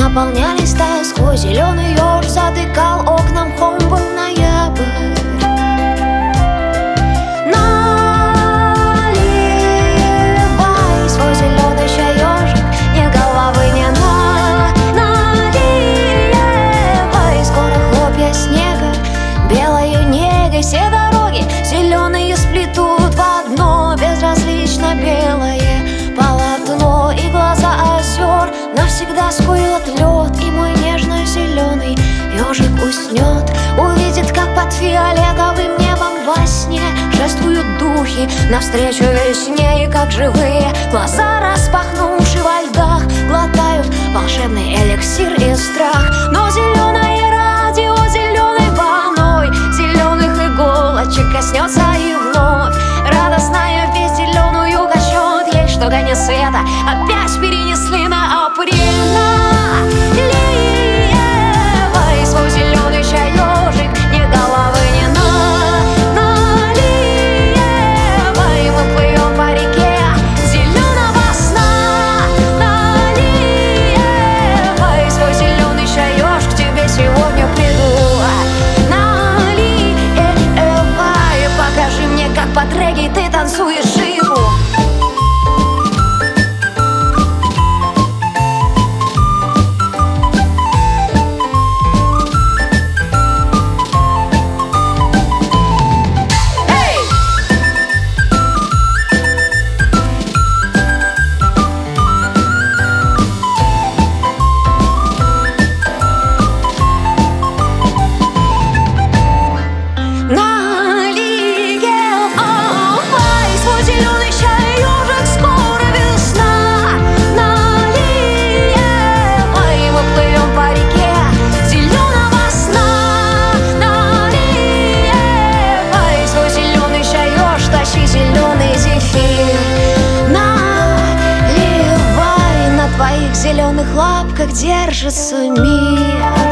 наполнялись стаи. Сквозь зеленый еж затыкал окнам хом, был ноябрь. Наливай свой зеленый чай, ежик, ни головы, ни наливай. Скоро хлопья снега белою негой все дороги зеленые сплетут в одно безразлично белое полотно. И глаза озер навсегда скует лед, и мой нежно-зеленый ежик уснет. Увидит, как под фиолетовым небом во сне шествуют духи навстречу весне. И как живые глаза, распахнувши во льдах, глотают волшебный эликсир и страх. Но зеленое радио зеленой волной зеленых иголочек коснется и вновь радостная весть зеленую качет. Есть что конец света опять перенесли на апрель. Наливай свой зеленый чай, ежик, ни головы, ни наливай. Мы плывем по реке зеленого сна. Наливай свой зеленый чай, ежик, к тебе сегодня приду. Наливай, покажи мне, как под регги ты танцуешь живу. В зеленых лапках держится мир.